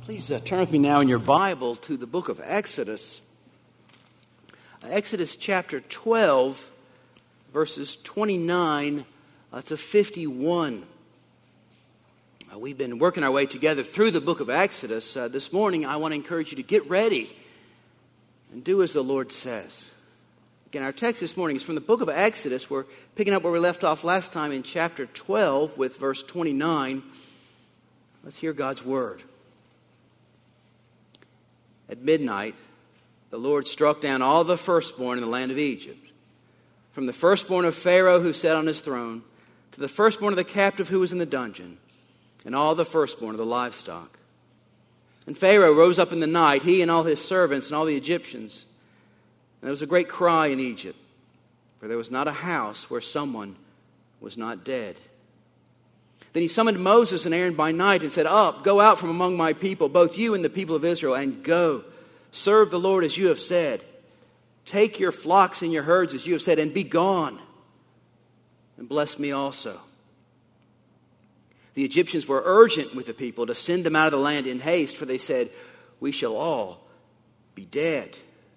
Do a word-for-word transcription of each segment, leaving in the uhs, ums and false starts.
Please uh, turn with me now in your Bible to the book of Exodus. Uh, Exodus chapter twelve, verses twenty-nine uh, to fifty-one. Uh, we've been working our way together through the book of Exodus. Uh, this morning, I want to encourage you to get ready and do as the Lord says. Again, our text this morning is from the book of Exodus. We're picking up where we left off last time in chapter twelve with verse twenty-nine. Let's hear God's word. At midnight, the Lord struck down all the firstborn in the land of Egypt, from the firstborn of Pharaoh who sat on his throne, to the firstborn of the captive who was in the dungeon, and all the firstborn of the livestock. And Pharaoh rose up in the night, he and all his servants and all the Egyptians. And there was a great cry in Egypt, for there was not a house where someone was not dead. Then he summoned Moses and Aaron by night and said, "Up, go out from among my people, both you and the people of Israel, and go. Serve the Lord as you have said. Take your flocks and your herds as you have said, and be gone. And bless me also." The Egyptians were urgent with the people to send them out of the land in haste, for they said, "We shall all be dead."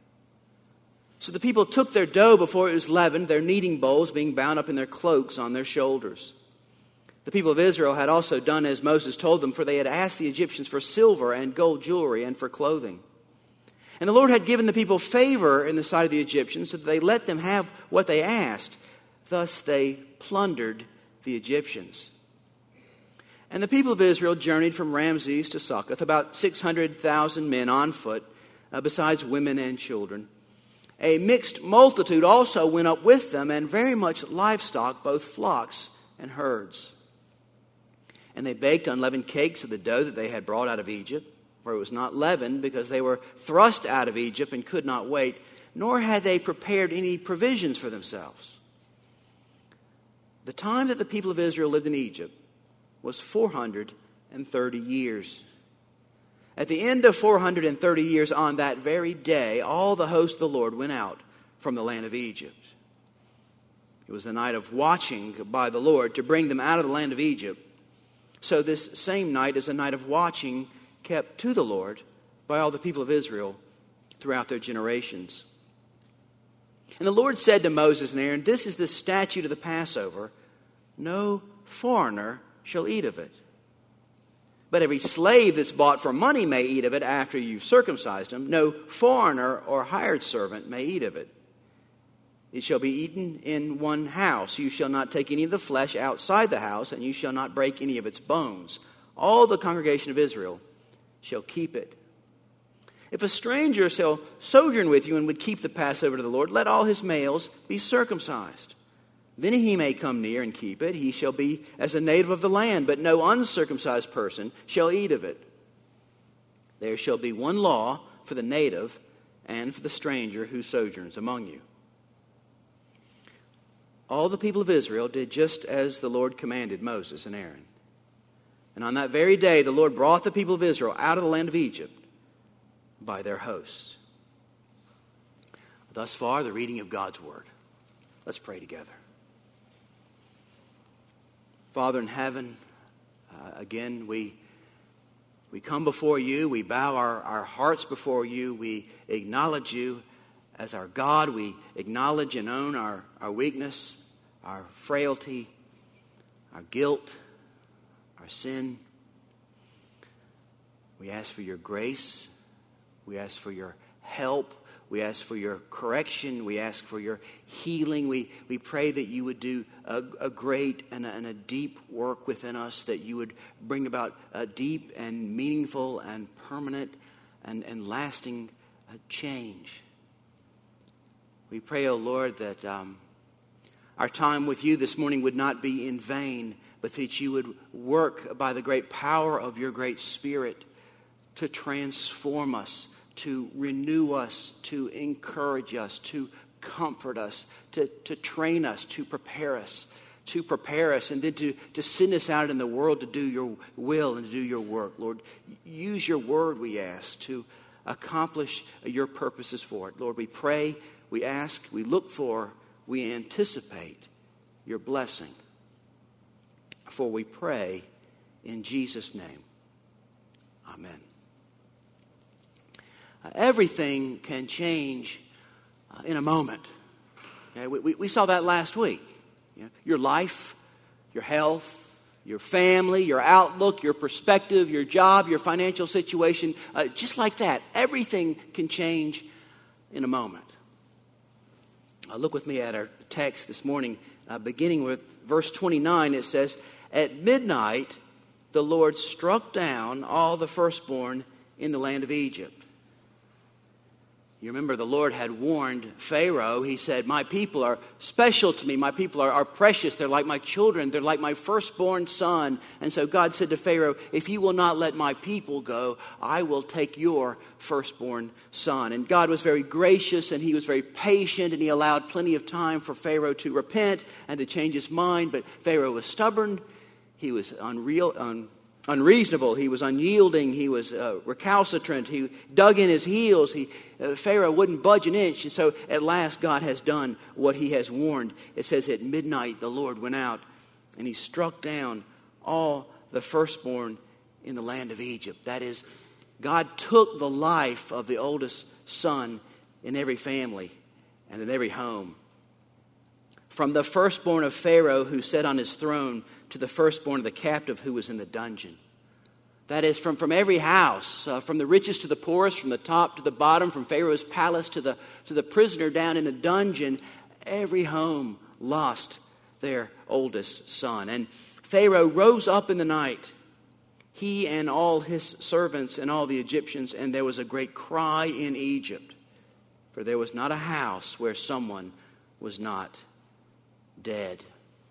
So the people took their dough before it was leavened, their kneading bowls being bound up in their cloaks on their shoulders. The people of Israel had also done as Moses told them, for they had asked the Egyptians for silver and gold jewelry and for clothing. And the Lord had given the people favor in the sight of the Egyptians, so that they let them have what they asked. Thus they plundered the Egyptians. And the people of Israel journeyed from Ramses to Succoth, about six hundred thousand men on foot, uh, besides women and children. A mixed multitude also went up with them, and very much livestock, both flocks and herds. And they baked unleavened cakes of the dough that they had brought out of Egypt, for it was not leavened, because they were thrust out of Egypt and could not wait, nor had they prepared any provisions for themselves. The time that the people of Israel lived in Egypt was four hundred thirty years. At the end of four hundred thirty years, on that very day, all the host of the Lord went out from the land of Egypt. It was the night of watching by the Lord to bring them out of the land of Egypt. So this same night is a night of watching kept to the Lord by all the people of Israel throughout their generations. And the Lord said to Moses and Aaron, "This is the statute of the Passover. No foreigner shall eat of it. But every slave that's bought for money may eat of it after you've circumcised him. No foreigner or hired servant may eat of it. It shall be eaten in one house. You shall not take any of the flesh outside the house, and you shall not break any of its bones. All the congregation of Israel shall keep it. If a stranger shall sojourn with you and would keep the Passover to the Lord, let all his males be circumcised. Then he may come near and keep it. He shall be as a native of the land, but no uncircumcised person shall eat of it. There shall be one law for the native and for the stranger who sojourns among you." All the people of Israel did just as the Lord commanded Moses and Aaron. And on that very day, the Lord brought the people of Israel out of the land of Egypt by their hosts. Thus far, the reading of God's word. Let's pray together. Father in heaven, uh, again, we we come before you. We bow our, our hearts before you. We acknowledge you as our God. We acknowledge and own our, our weakness, our frailty, our guilt, our sin. We ask for your grace. We ask for your help. We ask for your correction. We ask for your healing. We, we pray that you would do a, a great and a, and a deep work within us, that you would bring about a deep and meaningful and permanent and, and lasting uh, change. We pray, O Lord, that um, our time with you this morning would not be in vain, but that you would work by the great power of your great Spirit to transform us, to renew us, to encourage us, to comfort us, to, to train us, to prepare us, to prepare us, and then to, to send us out in the world to do your will and to do your work. Lord, use your word, we ask, to accomplish your purposes for it. Lord, we pray, we ask, we look for, we anticipate your blessing. For we pray in Jesus' name. Amen. uh, everything can change uh, in a moment. Okay? We, we, we saw that last week. You know, your life, your health, your family, your outlook, your perspective, your job, your financial situation, uh, just like that, everything can change in a moment. Uh, look with me at our text this morning, uh, beginning with verse twenty-nine. It says, "At midnight the Lord struck down all the firstborn in the land of Egypt." You remember the Lord had warned Pharaoh. He said, "My people are special to me. My people are, are precious. They're like my children. They're like my firstborn son." And so God said to Pharaoh, "If you will not let my people go, I will take your firstborn son." And God was very gracious, and he was very patient, and he allowed plenty of time for Pharaoh to repent and to change his mind. But Pharaoh was stubborn. He was unreal, un, unreasonable. He was unyielding. He was uh, recalcitrant. He dug in his heels. He, uh, Pharaoh wouldn't budge an inch. And so at last God has done what he has warned. It says at midnight the Lord went out and he struck down all the firstborn in the land of Egypt. That is, God took the life of the oldest son in every family and in every home. From the firstborn of Pharaoh who sat on his throne to the firstborn of the captive who was in the dungeon. That is, from, from every house, uh, from the richest to the poorest, from the top to the bottom, from Pharaoh's palace to the, to the prisoner down in the dungeon, every home lost their oldest son. And Pharaoh rose up in the night, he and all his servants and all the Egyptians, and there was a great cry in Egypt, for there was not a house where someone was not dead.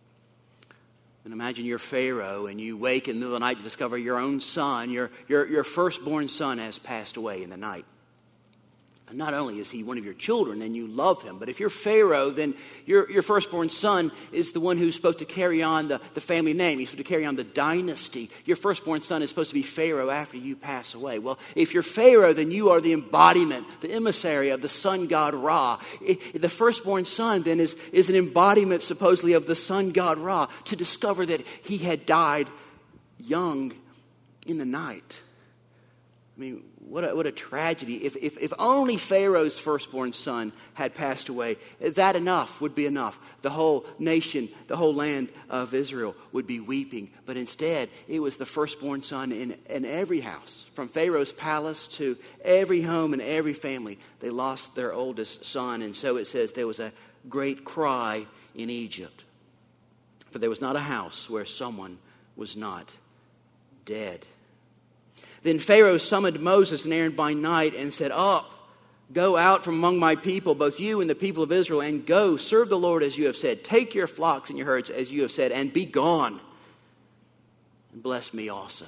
And imagine you're Pharaoh and you wake in the middle of the night to discover your own son, your, your, your firstborn son has passed away in the night. And not only is he one of your children and you love him, but if you're Pharaoh, then your, your firstborn son is the one who's supposed to carry on the, the family name. He's supposed to carry on the dynasty. Your firstborn son is supposed to be Pharaoh after you pass away. Well, if you're Pharaoh, then you are the embodiment, the emissary of the sun god Ra. It, the firstborn son then is, is an embodiment supposedly of the sun god Ra, to discover that he had died young in the night. I mean, What a, what a tragedy. If, if, if only Pharaoh's firstborn son had passed away, that enough would be enough. The whole nation, the whole land of Israel would be weeping. But instead, it was the firstborn son in, in every house, from Pharaoh's palace to every home and every family. They lost their oldest son. And so it says there was a great cry in Egypt. For there was not a house where someone was not dead. Then Pharaoh summoned Moses and Aaron by night and said, "Up, go out from among my people, both you and the people of Israel, and go, serve the Lord as you have said. Take your flocks and your herds as you have said, and be gone. And bless me also."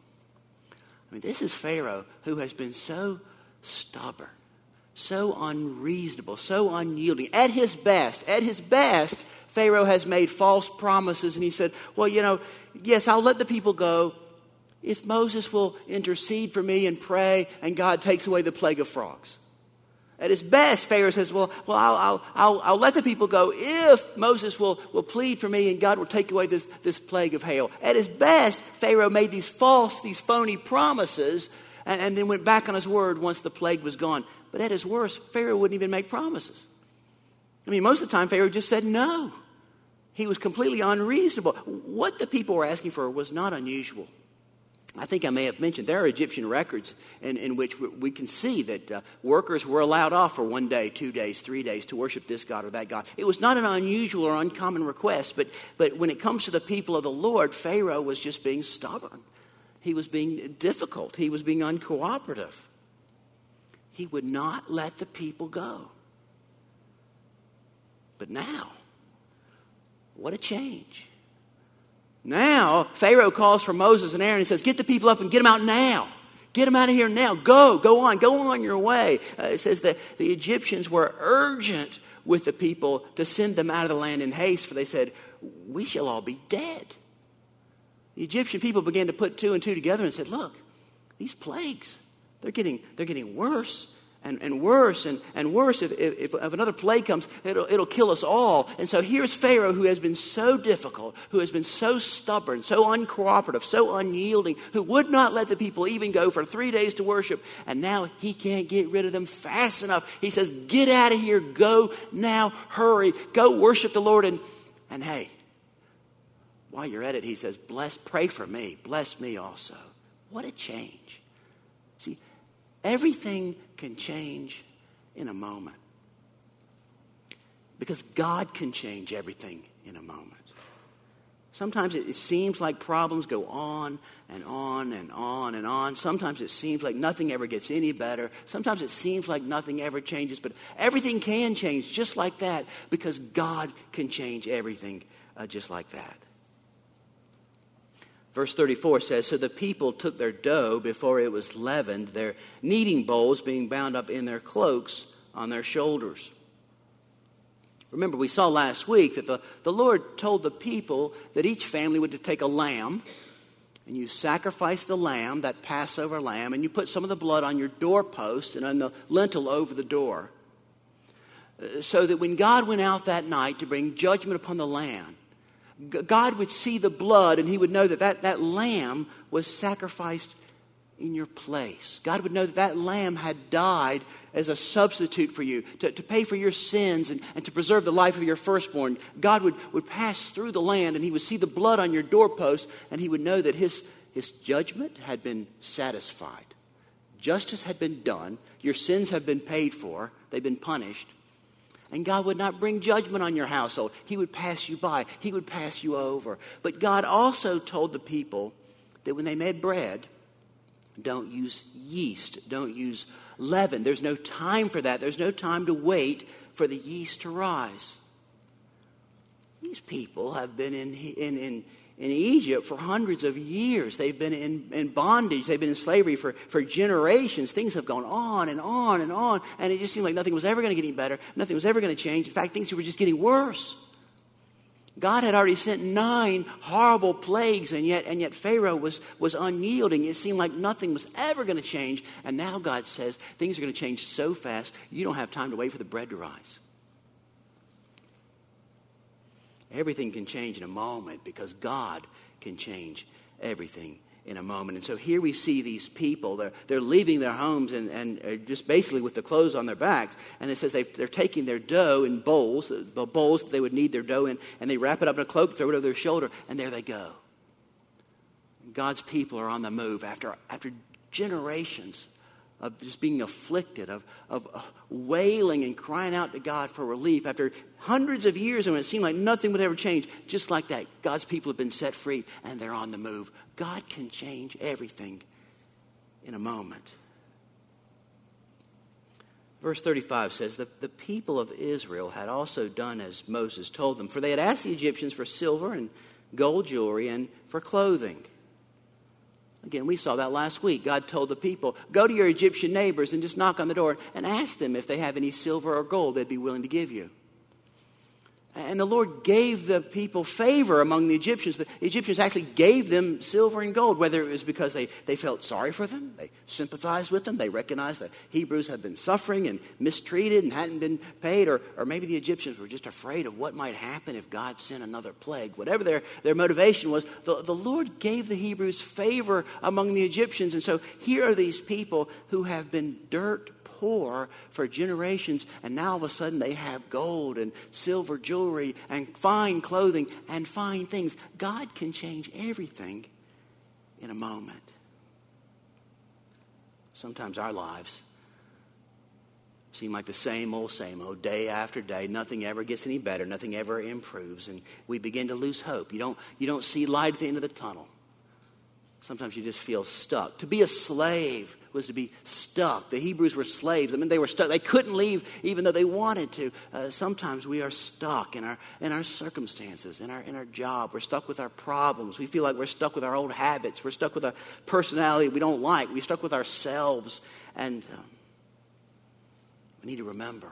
I mean, this is Pharaoh who has been so stubborn, so unreasonable, so unyielding. At his best, at his best, Pharaoh has made false promises, and he said, well, you know, yes, I'll let the people go if Moses will intercede for me and pray and God takes away the plague of frogs. At his best, Pharaoh says, well, well I'll, I'll, I'll, I'll let the people go if Moses will, will plead for me and God will take away this, this plague of hail. At his best, Pharaoh made these false, these phony promises and, and then went back on his word once the plague was gone. But at his worst, Pharaoh wouldn't even make promises. I mean, most of the time, Pharaoh just said no. He was completely unreasonable. What the people were asking for was not unusual. I think I may have mentioned there are Egyptian records in, in which we can see that uh, workers were allowed off for one day, two days, three days to worship this god or that god. It was not an unusual or uncommon request, but, but when it comes to the people of the Lord, Pharaoh was just being stubborn. He was being difficult. He was being uncooperative. He would not let the people go. But now, what a change. Now, Pharaoh calls for Moses and Aaron and says, get the people up and get them out now. Get them out of here now. Go, go on, go on your way. Uh, it says that the Egyptians were urgent with the people to send them out of the land in haste, for they said, we shall all be dead. The Egyptian people began to put two and two together and said, look, these plagues, they're getting, they're getting worse And, and worse and, and worse, if, if, if another plague comes, it'll, it'll kill us all. And so here's Pharaoh, who has been so difficult, who has been so stubborn, so uncooperative, so unyielding, who would not let the people even go for three days to worship. And now he can't get rid of them fast enough. He says, get out of here. Go now. Hurry. Go worship the Lord. And, and hey, while you're at it, he says, bless, pray for me. Bless me also. What a change. See, everything can change in a moment. Because God can change everything in a moment. Sometimes it, it seems like problems go on and on and on and on. Sometimes it seems like nothing ever gets any better. Sometimes it seems like nothing ever changes. But everything can change just like that, because God can change everything uh, just like that. Verse thirty-four says, so the people took their dough before it was leavened, their kneading bowls being bound up in their cloaks on their shoulders. Remember, we saw last week that the, the Lord told the people that each family would take a lamb, and you sacrifice the lamb, that Passover lamb, and you put some of the blood on your doorpost and on the lintel over the door, so that when God went out that night to bring judgment upon the land, God would see the blood, and he would know that, that that lamb was sacrificed in your place. God would know that that lamb had died as a substitute for you, to, to pay for your sins and, and to preserve the life of your firstborn. God would, would pass through the land, and he would see the blood on your doorpost, and he would know that his, his judgment had been satisfied. Justice had been done. Your sins have been paid for. They've been punished. And God would not bring judgment on your household. He would pass you by. He would pass you over. But God also told the people that when they made bread, don't use yeast. Don't use leaven. There's no time for that. There's no time to wait for the yeast to rise. These people have been in, in, in, in Egypt for hundreds of years. They've been in, in bondage. They've been in slavery for, for generations. Things have gone on and on and on. And it just seemed like nothing was ever going to get any better. Nothing was ever going to change. In fact, things were just getting worse. God had already sent nine horrible plagues, and yet and yet Pharaoh was, was unyielding. It seemed like nothing was ever going to change. And now God says things are going to change so fast, you don't have time to wait for the bread to rise. Everything can change in a moment, because God can change everything in a moment. And so here we see these people. They're, they're leaving their homes and, and just basically with the clothes on their backs. And it says they, they're taking their dough in bowls, the bowls that they would knead their dough in, and they wrap it up in a cloak, throw it over their shoulder, and there they go. God's people are on the move after, after generations of just being afflicted, of, of uh, wailing and crying out to God for relief. After hundreds of years, and when it seemed like nothing would ever change, just like that, God's people have been set free, and they're on the move. God can change everything in a moment. Verse thirty-five says, that the people of Israel had also done as Moses told them, for they had asked the Egyptians for silver and gold jewelry and for clothing. Again, we saw that last week. God told the people, go to your Egyptian neighbors and just knock on the door and ask them if they have any silver or gold they'd be willing to give you. And the Lord gave the people favor among the Egyptians. The Egyptians actually gave them silver and gold, whether it was because they, they felt sorry for them, they sympathized with them, they recognized that Hebrews had been suffering and mistreated and hadn't been paid, or, or maybe the Egyptians were just afraid of what might happen if God sent another plague. Whatever their, their motivation was, the, the Lord gave the Hebrews favor among the Egyptians. And so here are these people who have been dirt poor for generations, and now all of a sudden they have gold and silver jewelry and fine clothing and fine things. God can change everything in a moment. Sometimes our lives seem like the same old, same old, day after day. Nothing ever gets any better. Nothing ever improves, and we begin to lose hope. You don't, you don't see light at the end of the tunnel. Sometimes you just feel stuck. To be a slave was to be stuck. The Hebrews were slaves. I mean, they were stuck. They couldn't leave even though they wanted to. Uh, sometimes we are stuck in our in our circumstances, in our in our job. We're stuck with our problems. We feel like we're stuck with our old habits. We're stuck with a personality we don't like. We're stuck with ourselves. And um, we need to remember,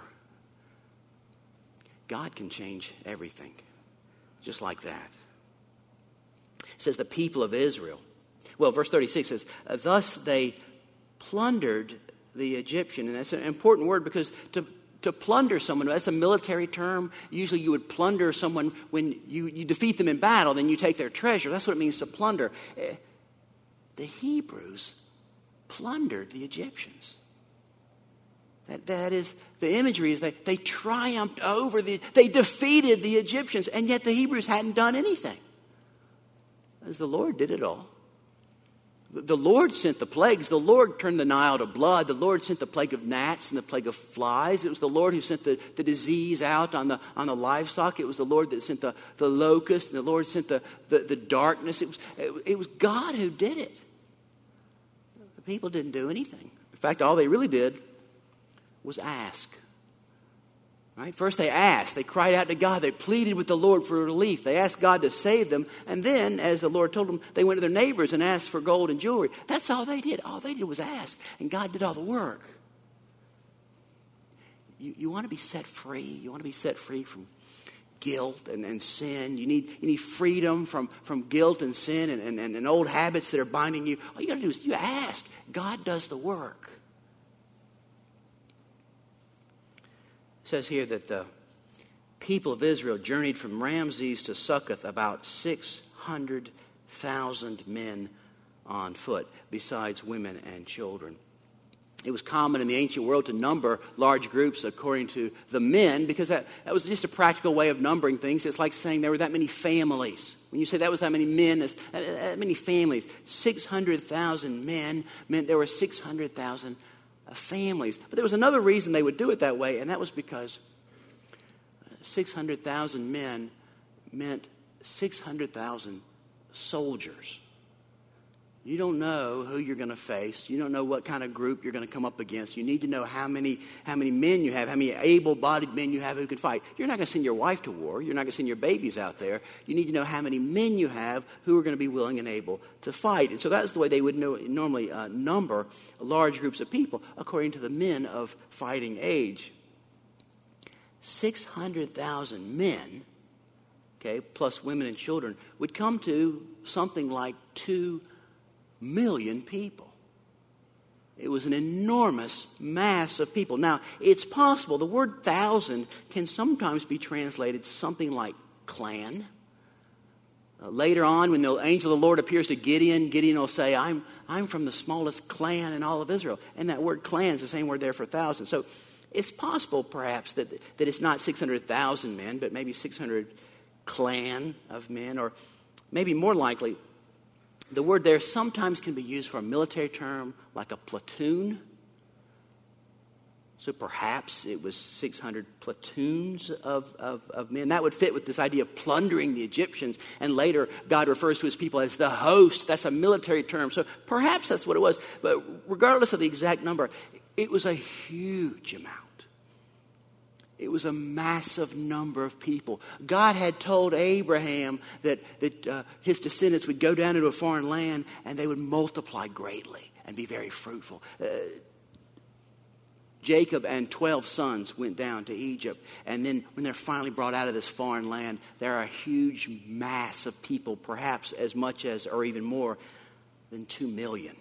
God can change everything, just like that. It says the people of Israel. Well, verse thirty-six says, thus they plundered the Egyptian. And that's an important word because to, to plunder someone, that's a military term. Usually you would plunder someone when you, you defeat them in battle, then you take their treasure. That's what it means to plunder. The Hebrews plundered the Egyptians. That, that is, the imagery is that they triumphed over the, they defeated the Egyptians, and yet the Hebrews hadn't done anything. As the Lord did it all. The Lord sent the plagues. The Lord turned the Nile to blood. The Lord sent the plague of gnats and the plague of flies. It was the Lord who sent the, the disease out on the on the livestock. It was the Lord that sent the, the locust. And the Lord sent the, the, the darkness. It was, it, it was God who did it. The people didn't do anything. In fact, all they really did was ask. Right? First they asked. They cried out to God. They pleaded with the Lord for relief. They asked God to save them. And then, as the Lord told them, they went to their neighbors and asked for gold and jewelry. That's all they did. All they did was ask. And God did all the work. You, you want to be set free. You want to be set free from guilt and, and sin. You need you need freedom from, from guilt and sin and, and, and old habits that are binding you. All you got to do is you ask. God does the work. It says here that the people of Israel journeyed from Ramses to Succoth, about six hundred thousand men on foot, besides women and children. It was common in the ancient world to number large groups according to the men, because that, that was just a practical way of numbering things. It's like saying there were that many families. When you say that was that many men, that, that many families, six hundred thousand men meant there were six hundred thousand families. But there was another reason they would do it that way, and that was because six hundred thousand men meant six hundred thousand soldiers. You don't know who you're going to face. You don't know what kind of group you're going to come up against. You need to know how many how many men you have, how many able-bodied men you have who can fight. You're not going to send your wife to war. You're not going to send your babies out there. You need to know how many men you have who are going to be willing and able to fight. And so that's the way they would know, normally uh, number large groups of people, according to the men of fighting age. six hundred thousand men, okay, plus women and children, would come to something like two million people. It was an enormous mass of people. Now, it's possible the word thousand can sometimes be translated something like clan. Uh, later on, when the angel of the Lord appears to Gideon, Gideon will say, I'm, I'm from the smallest clan in all of Israel. And that word clan is the same word there for thousand. So it's possible, perhaps, that, that it's not six hundred thousand men, but maybe six hundred clan of men, or maybe more likely, the word there sometimes can be used for a military term like a platoon. So perhaps it was six hundred platoons of, of, of men. That would fit with this idea of plundering the Egyptians. And later, God refers to his people as the host. That's a military term. So perhaps that's what it was. But regardless of the exact number, it was a huge amount. It was a massive number of people. God had told Abraham that, that uh, his descendants would go down into a foreign land and they would multiply greatly and be very fruitful. Uh, Jacob and twelve sons went down to Egypt. And then when they're finally brought out of this foreign land, there are a huge mass of people, perhaps as much as or even more than two million.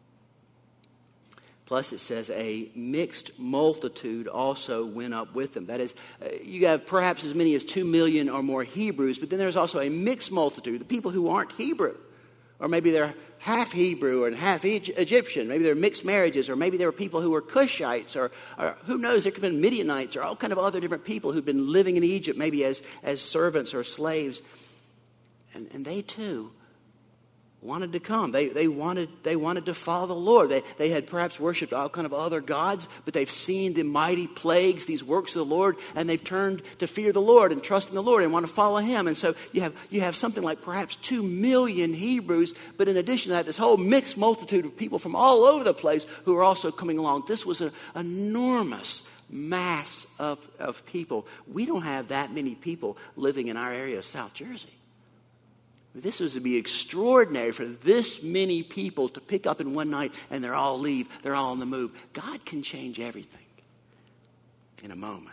Plus, it says a mixed multitude also went up with them. That is, uh, you have perhaps as many as two million or more Hebrews, but then there's also a mixed multitude, the people who aren't Hebrew. Or maybe they're half Hebrew and half Egyptian. Maybe they're mixed marriages, or maybe there were people who were Cushites, or, or who knows, there could have been Midianites, or all kind of other different people who'd been living in Egypt, maybe as, as servants or slaves. And, and they too wanted to come. They they wanted they wanted to follow the Lord. They they had perhaps worshipped all kind of other gods, but they've seen the mighty plagues, these works of the Lord, and they've turned to fear the Lord and trust in the Lord and want to follow him. And so you have you have something like perhaps two million Hebrews, but in addition to that, this whole mixed multitude of people from all over the place who are also coming along. This was an enormous mass of, of people. We don't have that many people living in our area of South Jersey. This was to be extraordinary for this many people to pick up in one night and they're all leave. They're all on the move. God can change everything in a moment.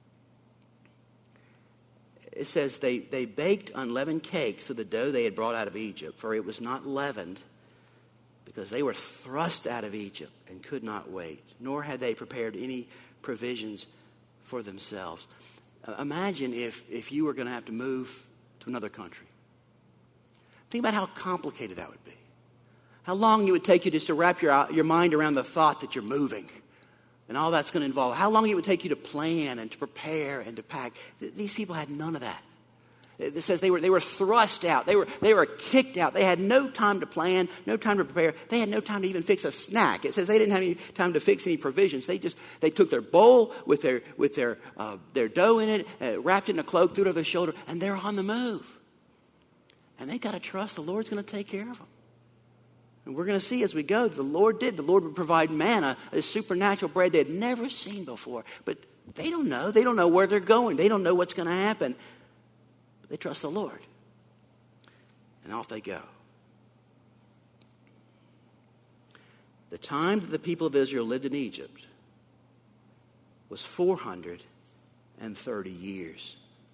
It says they, they baked unleavened cakes of the dough they had brought out of Egypt, for it was not leavened because they were thrust out of Egypt and could not wait, nor had they prepared any provisions for themselves. Uh, imagine if, if you were going to have to move to another country. Think about how complicated that would be. How long it would take you just to wrap your, your mind around the thought that you're moving and all that's going to involve. How long it would take you to plan and to prepare and to pack. Th- these people had none of that. It says they were, they were thrust out. They were, they were kicked out. They had no time to plan, no time to prepare. They had no time to even fix a snack. It says they didn't have any time to fix any provisions. They just, they took their bowl with their, with their, uh, their dough in it, uh, wrapped it in a cloak, threw it over their shoulder, and they're on the move. And they got to trust the Lord's going to take care of them. And we're going to see as we go, the Lord did. The Lord would provide manna, a supernatural bread they had never seen before. But they don't know. They don't know where they're going. They don't know what's going to happen. They trust the Lord. And off they go. The time that the people of Israel lived in Egypt was four hundred thirty years.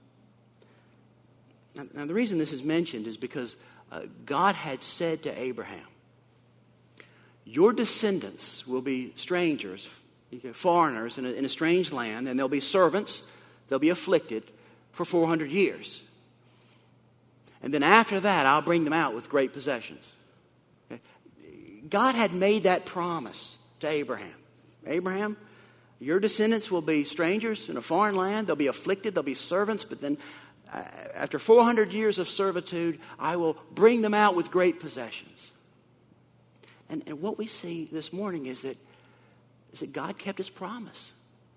Now, now the reason this is mentioned is because uh, God had said to Abraham, your descendants will be strangers, foreigners in a, in a strange land, and they'll be servants, they'll be afflicted for four hundred years. And then after that, I'll bring them out with great possessions. Okay? God had made that promise to Abraham. Abraham, your descendants will be strangers in a foreign land. They'll be afflicted. They'll be servants. But then uh, after four hundred years of servitude, I will bring them out with great possessions. And, and what we see this morning is that, is that God kept his promise.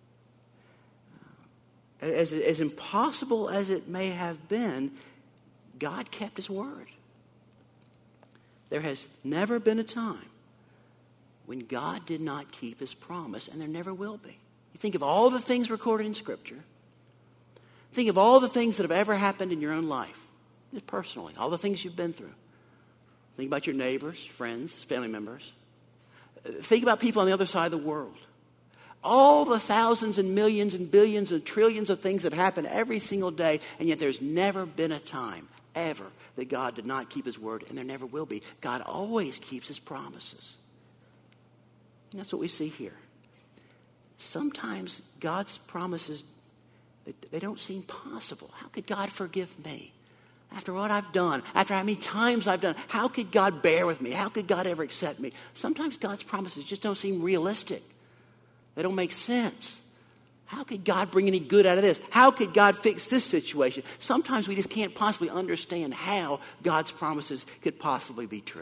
As, as impossible as it may have been, God kept his word. There has never been a time when God did not keep his promise, and there never will be. You think of all the things recorded in Scripture. Think of all the things that have ever happened in your own life, just personally, all the things you've been through. Think about your neighbors, friends, family members. Think about people on the other side of the world. All the thousands and millions and billions and trillions of things that happen every single day, and yet there's never been a time ever that God did not keep his word, and there never will be. God always keeps his promises. And that's what we see here. Sometimes God's promises, they, they don't seem possible. How could God forgive me? After what I've done, after how many times I've done, how could God bear with me? How could God ever accept me? Sometimes God's promises just don't seem realistic. They don't make sense. How could God bring any good out of this? How could God fix this situation? Sometimes we just can't possibly understand how God's promises could possibly be true.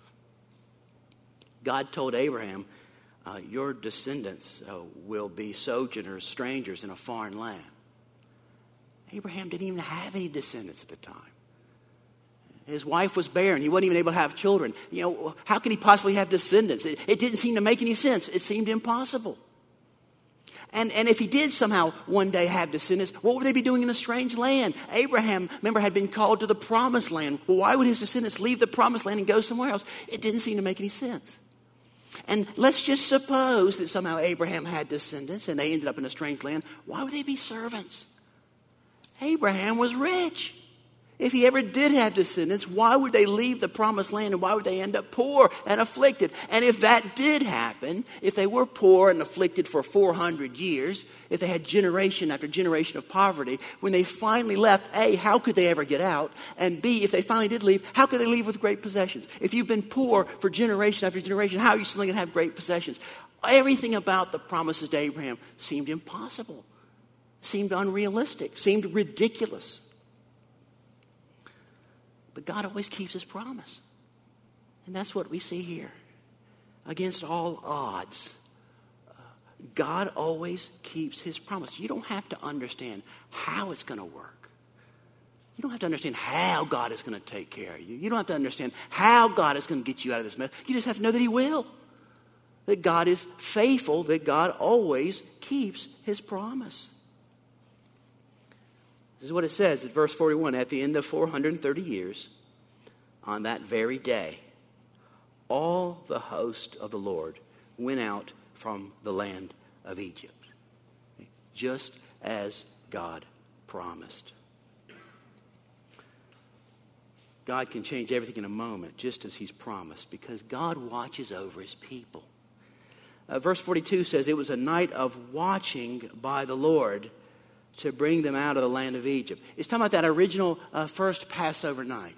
God told Abraham, uh, your descendants uh, will be sojourners, strangers in a foreign land. Abraham didn't even have any descendants at the time. His wife was barren. He wasn't even able to have children. You know, how can he possibly have descendants? It, it didn't seem to make any sense. It seemed impossible. And, and if he did somehow one day have descendants, what would they be doing in a strange land? Abraham, remember, had been called to the promised land. Well, why would his descendants leave the promised land and go somewhere else? It didn't seem to make any sense. And let's just suppose that somehow Abraham had descendants and they ended up in a strange land. Why would they be servants? Abraham was rich. If he ever did have descendants, why would they leave the promised land and why would they end up poor and afflicted? And if that did happen, if they were poor and afflicted for four hundred years, if they had generation after generation of poverty, when they finally left, A, how could they ever get out? And B, if they finally did leave, how could they leave with great possessions? If you've been poor for generation after generation, how are you still going to have great possessions? Everything about the promises to Abraham seemed impossible, seemed unrealistic, seemed ridiculous. But God always keeps his promise. And that's what we see here. Against all odds, uh, God always keeps his promise. You don't have to understand how it's going to work. You don't have to understand how God is going to take care of you. You don't have to understand how God is going to get you out of this mess. You just have to know that he will. That God is faithful, that God always keeps his promise. This is what it says at verse forty-one. At the end of four hundred thirty years, on that very day, all the host of the Lord went out from the land of Egypt, just as God promised. God can change everything in a moment, just as he's promised, because God watches over his people. Uh, verse forty-two says, it was a night of watching by the Lord to bring them out of the land of Egypt. It's talking about that original uh, first Passover night.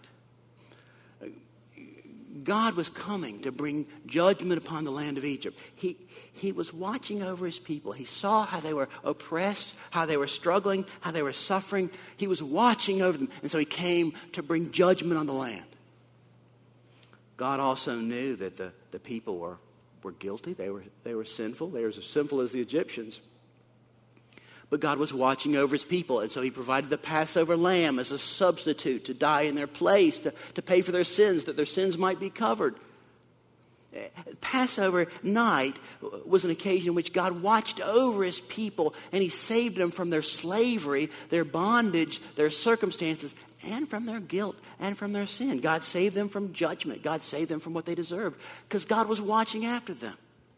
God was coming to bring judgment upon the land of Egypt. He, he was watching over his people. He saw how they were oppressed, how they were struggling, how they were suffering. He was watching over them. And so he came to bring judgment on the land. God also knew that the, the people were, were guilty. They were, they were sinful. They were as sinful as the Egyptians. But God was watching over his people, and so he provided the Passover lamb as a substitute to die in their place, to, to pay for their sins, that their sins might be covered. Passover night was an occasion in which God watched over his people, and he saved them from their slavery, their bondage, their circumstances, and from their guilt and from their sin. God saved them from judgment. God saved them from what they deserved, because God was watching after them.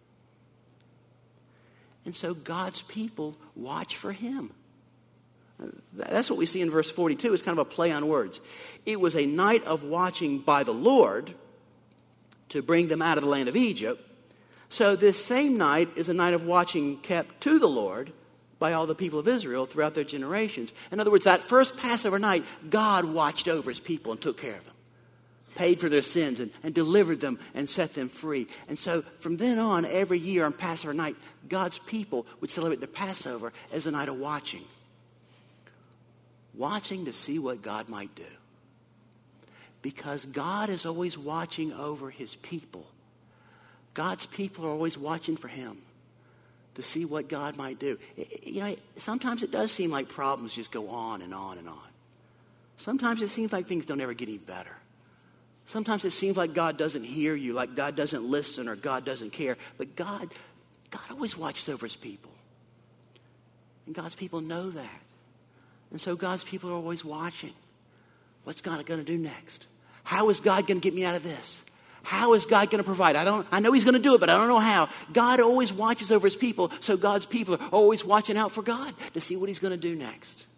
And so God's people watch for him. That's what we see in verse forty-two. It's kind of a play on words. It was a night of watching by the Lord to bring them out of the land of Egypt. So this same night is a night of watching kept to the Lord by all the people of Israel throughout their generations. In other words, that first Passover night, God watched over his people and took care of them, paid for their sins and, and delivered them and set them free. And so from then on, every year on Passover night, God's people would celebrate the Passover as a night of watching. Watching to see what God might do. Because God is always watching over his people. God's people are always watching for him to see what God might do. You know, sometimes it does seem like problems just go on and on and on. Sometimes it seems like things don't ever get any better. Sometimes it seems like God doesn't hear you, like God doesn't listen or God doesn't care. But God, God always watches over his people. And God's people know that. And so God's people are always watching. What's God going to do next? How is God going to get me out of this? How is God going to provide? I don't. I know he's going to do it, but I don't know how. God always watches over his people, so God's people are always watching out for God to see what he's going to do next.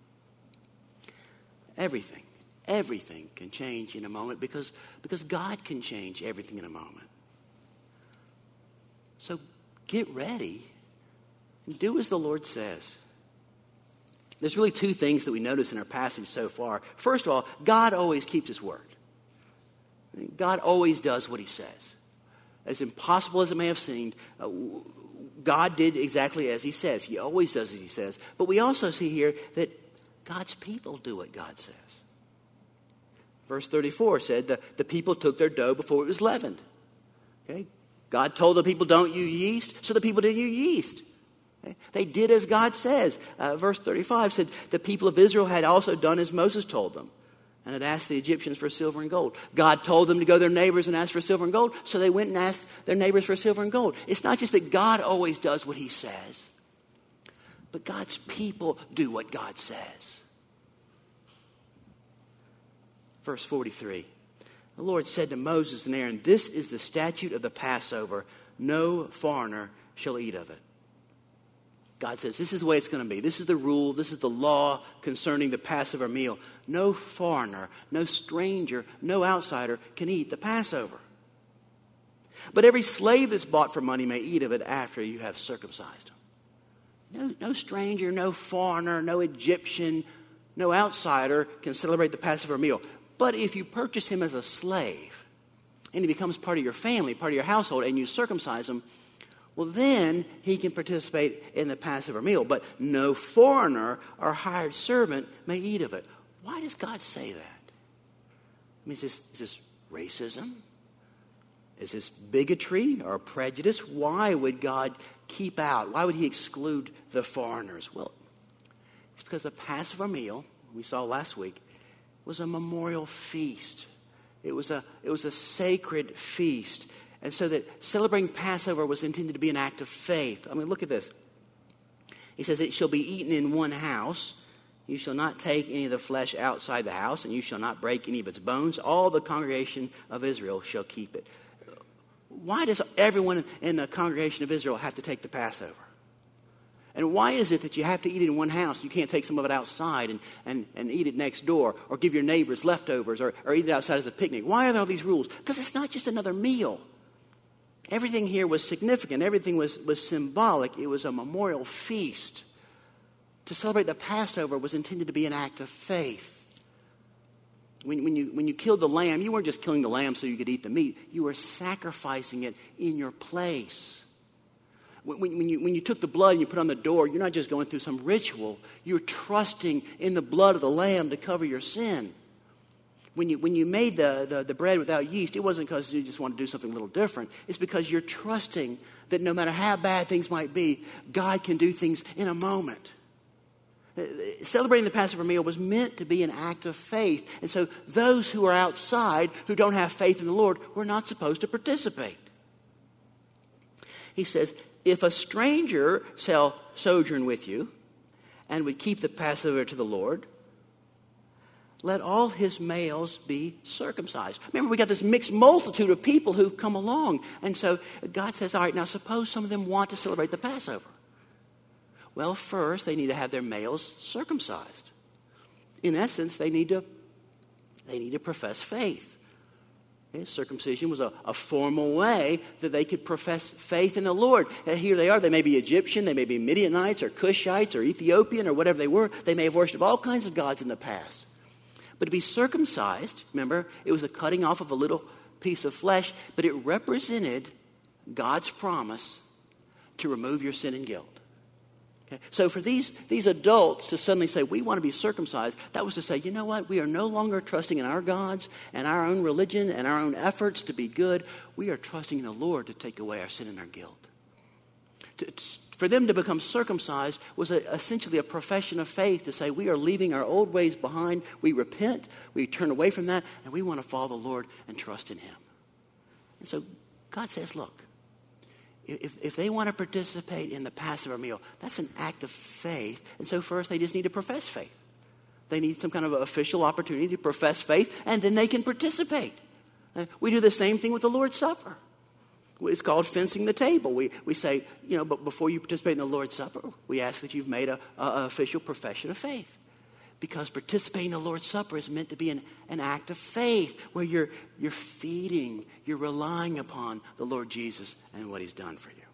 Everything. Everything can change in a moment because, because God can change everything in a moment. So get ready and do as the Lord says. There's really two things that we notice in our passage so far. First of all, God always keeps his word. God always does what he says. As impossible as it may have seemed, uh, God did exactly as he says. He always does as he says. But we also see here that God's people do what God says. Verse thirty-four said the, the people took their dough before it was leavened. Okay? God told the people, don't use yeast, so the people didn't use yeast. Okay? They did as God says. Uh, verse thirty-five said the people of Israel had also done as Moses told them and had asked the Egyptians for silver and gold. God told them to go to their neighbors and ask for silver and gold, so they went and asked their neighbors for silver and gold. It's not just that God always does what he says, but God's people do what God says. Verse forty-three, the Lord said to Moses and Aaron, this is the statute of the Passover. No foreigner shall eat of it. God says this is the way it's going to be. This is the rule. This is the law concerning the Passover meal. No foreigner, no stranger, no outsider can eat the Passover. But every slave that's bought for money may eat of it after you have circumcised him. No, no stranger, no foreigner, no Egyptian, no outsider can celebrate the Passover meal. But if you purchase him as a slave and he becomes part of your family, part of your household, and you circumcise him, well, then he can participate in the Passover meal. But no foreigner or hired servant may eat of it. Why does God say that? I mean, is this, is this racism? Is this bigotry or prejudice? Why would God keep out? Why would he exclude the foreigners? Well, it's because the Passover meal, we saw last week, was a memorial feast. It was a, it was a sacred feast. And so that celebrating Passover was intended to be an act of faith. I mean, look at this. He says, it shall be eaten in one house. You shall not take any of the flesh outside the house, and you shall not break any of its bones. All the congregation of Israel shall keep it. Why does everyone in the congregation of Israel have to take the Passover? And why is it that you have to eat it in one house? You can't take some of it outside and, and, and eat it next door, or give your neighbors leftovers, or, or eat it outside as a picnic? Why are there all these rules? Because it's not just another meal. Everything here was significant. Everything was, was symbolic. It was a memorial feast. To celebrate the Passover was intended to be an act of faith. When, when, you, when you killed the lamb, you weren't just killing the lamb so you could eat the meat. You were sacrificing it in your place. When, when, you, when you took the blood and you put it on the door, you're not just going through some ritual. You're trusting in the blood of the lamb to cover your sin. When you, when you made the, the, the bread without yeast, it wasn't because you just wanted to do something a little different. It's because you're trusting that no matter how bad things might be, God can do things in a moment. Celebrating the Passover meal was meant to be an act of faith. And so those who are outside, who don't have faith in the Lord, were not supposed to participate. He says, if a stranger shall sojourn with you and would keep the Passover to the Lord, let all his males be circumcised. Remember, we got this mixed multitude of people who've come along. And so God says, all right, now suppose some of them want to celebrate the Passover. Well, first, they need to have their males circumcised. In essence, they need to, they need to profess faith. Okay, circumcision was a, a formal way that they could profess faith in the Lord. And here they are. They may be Egyptian, they may be Midianites or Cushites or Ethiopian or whatever they were. They may have worshipped all kinds of gods in the past. But to be circumcised, remember, it was a cutting off of a little piece of flesh, but it represented God's promise to remove your sin and guilt. Okay? So for these, these adults to suddenly say, we want to be circumcised, that was to say, you know what? We are no longer trusting in our gods and our own religion and our own efforts to be good. We are trusting in the Lord to take away our sin and our guilt. To, to, for them to become circumcised was a, essentially a profession of faith to say, we are leaving our old ways behind. We repent, we turn away from that, and we want to follow the Lord and trust in him. And so God says, look, If, if they want to participate in the Passover meal, that's an act of faith. And so first, they just need to profess faith. They need some kind of official opportunity to profess faith, and then they can participate. Uh, we do the same thing with the Lord's Supper. It's called fencing the table. We we say, you know, but before you participate in the Lord's Supper, we ask that you've made a, a, a official profession of faith. Because participating in the Lord's Supper is meant to be an, an act of faith where you're, you're feeding, you're relying upon the Lord Jesus and what he's done for you.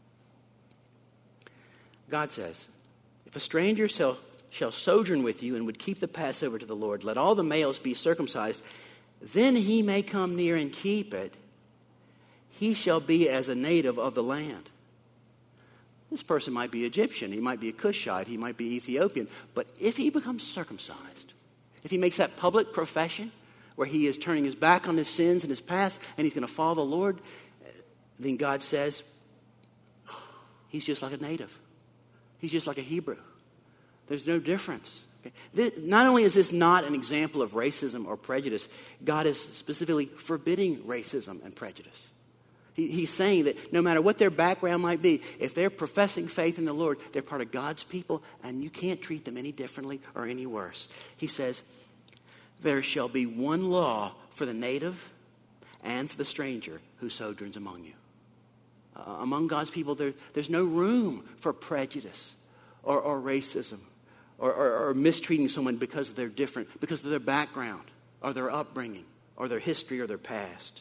God says, if a stranger shall, shall sojourn with you and would keep the Passover to the Lord, let all the males be circumcised, then he may come near and keep it. He shall be as a native of the land. This person might be Egyptian, he might be a Cushite, he might be Ethiopian. But if he becomes circumcised, if he makes that public profession where he is turning his back on his sins and his past and he's going to follow the Lord, then God says, he's just like a native. He's just like a Hebrew. There's no difference. Okay? This, not only is this not an example of racism or prejudice, God is specifically forbidding racism and prejudice. He, he's saying that no matter what their background might be, if they're professing faith in the Lord, they're part of God's people, and you can't treat them any differently or any worse. He says, there shall be one law for the native and for the stranger who sojourns among you. Uh, among God's people, there, there's no room for prejudice or, or racism or, or, or mistreating someone because they're different, because of their background or their upbringing or their history or their past.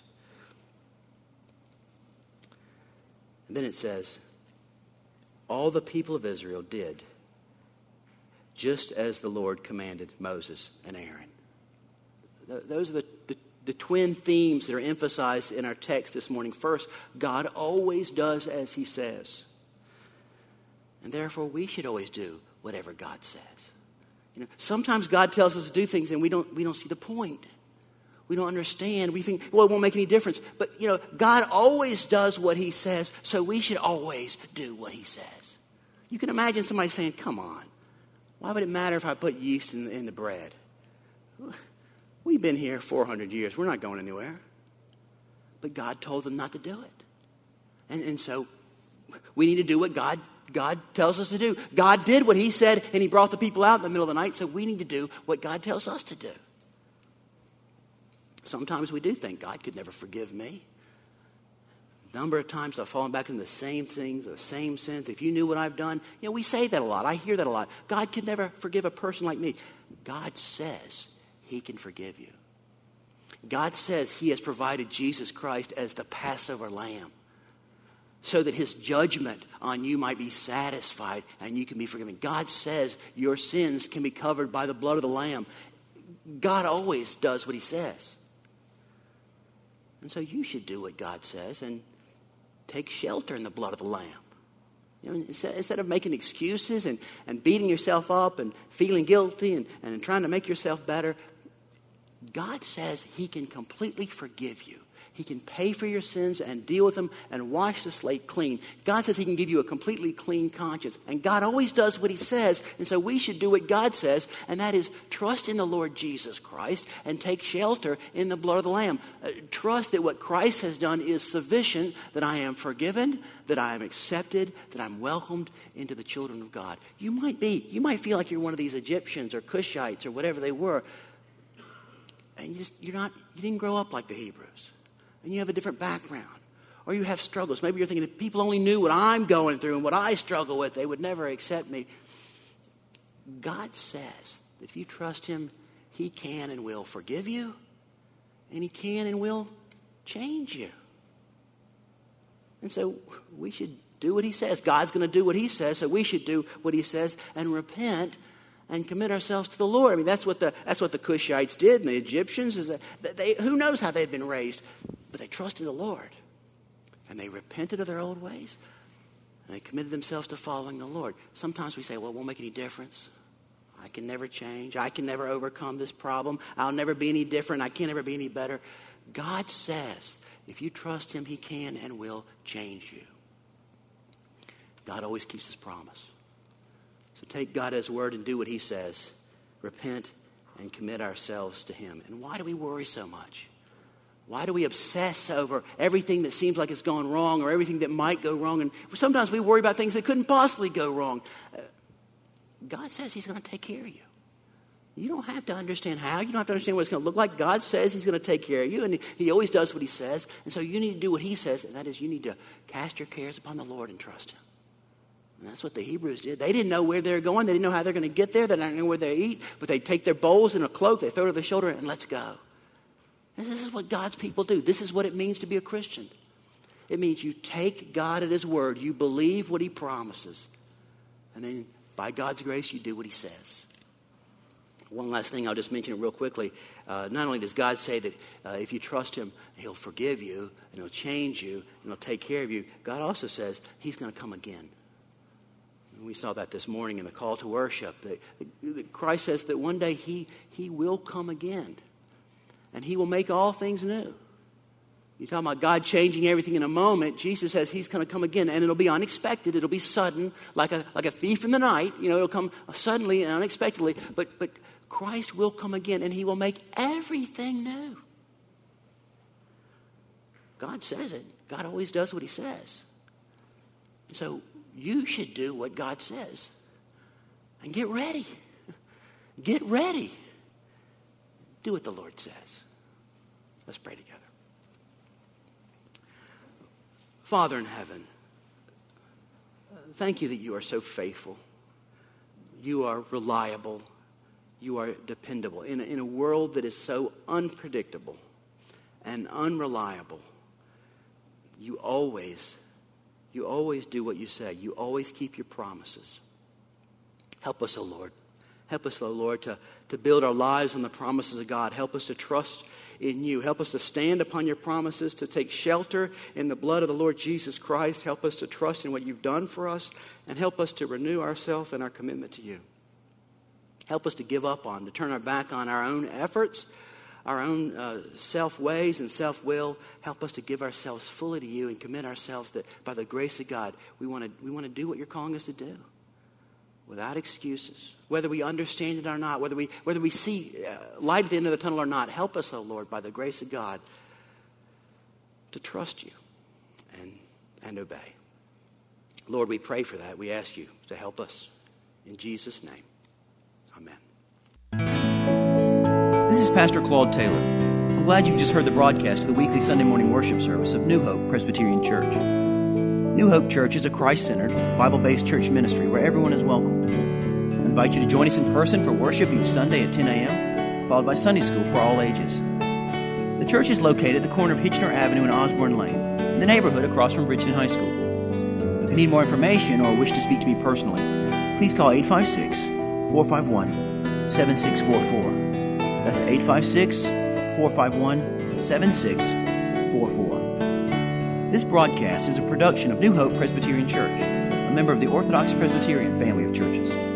Then it says, all the people of Israel did just as the Lord commanded Moses and Aaron. Those are the, the, the twin themes that are emphasized in our text this morning. First, God always does as he says. And therefore, we should always do whatever God says. You know, sometimes God tells us to do things and we don't, we don't see the point. We don't understand. We think, well, it won't make any difference. But, you know, God always does what he says, so we should always do what he says. You can imagine somebody saying, come on, why would it matter if I put yeast in, in the bread? We've been here four hundred years. We're not going anywhere. But God told them not to do it. And, and so we need to do what God, God tells us to do. God did what he said, and he brought the people out in the middle of the night, so we need to do what God tells us to do. Sometimes we do think God could never forgive me. number of times I've fallen back into the same things, the same sins. If you knew what I've done, you know, we say that a lot. I hear that a lot. God can never forgive a person like me. God says he can forgive you. God says he has provided Jesus Christ as the Passover lamb so that his judgment on you might be satisfied and you can be forgiven. God says your sins can be covered by the blood of the lamb. God always does what he says. And so you should do what God says and take shelter in the blood of the lamb. You know, instead, instead of making excuses and, and beating yourself up and feeling guilty and, and trying to make yourself better, God says he can completely forgive you. He can pay for your sins and deal with them and wash the slate clean. God says he can give you a completely clean conscience. And God always does what he says. And so we should do what God says, and that is trust in the Lord Jesus Christ and take shelter in the blood of the Lamb. Uh, trust that what Christ has done is sufficient, that I am forgiven, that I am accepted, that I'm welcomed into the children of God. You might be, you might feel like you're one of these Egyptians or Cushites or whatever they were. And you just, you're not, you didn't grow up like the Hebrews. And you have a different background. Or you have struggles. Maybe you're thinking, if people only knew what I'm going through and what I struggle with, they would never accept me. God says that if you trust him, he can and will forgive you. And he can and will change you. And so we should do what he says. God's going to do what he says, so we should do what he says and repent and commit ourselves to the Lord. I mean, that's what the that's what the Cushites did, and the Egyptians. Is that they, who knows how they'd been raised, but they trusted the Lord, and they repented of their old ways, and they committed themselves to following the Lord. Sometimes we say, "Well, it won't make any difference. I can never change. I can never overcome this problem. I'll never be any different. I can't ever be any better." God says, if you trust him, he can and will change you. God always keeps his promise. So take God at his word and do what he says. Repent and commit ourselves to him. And why do we worry so much? Why do we obsess over everything that seems like it's gone wrong or everything that might go wrong? And sometimes we worry about things that couldn't possibly go wrong. Uh, God says he's going to take care of you. You don't have to understand how. You don't have to understand what it's going to look like. God says he's going to take care of you, and he always does what he says. And so you need to do what he says, and that is you need to cast your cares upon the Lord and trust him. And that's what the Hebrews did. They didn't know where they were going. They didn't know how they're going to get there. They didn't know where they eat. But they take their bowls and a cloak, they throw it to their shoulder, and let's go. And this is what God's people do. This is what it means to be a Christian. It means you take God at his word. You believe what he promises. And then by God's grace, you do what he says. One last thing, I'll just mention it real quickly. Uh, not only does God say that uh, if you trust him, he'll forgive you, and he'll change you, and he'll take care of you, God also says he's going to come again. We saw that this morning in the call to worship. That, that Christ says that one day he, he will come again. And he will make all things new. You're talking about God changing everything in a moment. Jesus says he's going to come again. And it'll be unexpected. It'll be sudden, like a, like a thief in the night. You know, it'll come suddenly and unexpectedly. But, but Christ will come again, and he will make everything new. God says it. God always does what he says. So you should do what God says. And get ready. Get ready. Do what the Lord says. Let's pray together. Father in heaven, thank you that you are so faithful. You are reliable. You are dependable. In a, in a world that is so unpredictable and unreliable, you always You always do what you say. You always keep your promises. Help us, O Lord. Help us, O Lord, to, to build our lives on the promises of God. Help us to trust in you. Help us to stand upon your promises, to take shelter in the blood of the Lord Jesus Christ. Help us to trust in what you've done for us, and help us to renew ourselves and our commitment to you. Help us to give up on, to turn our back on our own efforts, our own uh, self-ways and self-will. Help us to give ourselves fully to you and commit ourselves that by the grace of God, we want to we want to do what you're calling us to do without excuses. Whether we understand it or not, whether we whether we see uh, light at the end of the tunnel or not, help us, oh Lord, by the grace of God, to trust you and, and obey. Lord, we pray for that. We ask you to help us. In Jesus' name, amen. This is Pastor Claude Taylor. I'm glad you've just heard the broadcast of the weekly Sunday morning worship service of New Hope Presbyterian Church. New Hope Church is a Christ-centered, Bible-based church ministry where everyone is welcome. I invite you to join us in person for worship each Sunday at ten a.m., followed by Sunday school for all ages. The church is located at the corner of Hitchner Avenue and Osborne Lane, in the neighborhood across from Bridgeton High School. If you need more information or wish to speak to me personally, please call eight five six, four five one, seven six four four. That's eight five six, four five one, seven six four four. This broadcast is a production of New Hope Presbyterian Church, a member of the Orthodox Presbyterian family of churches.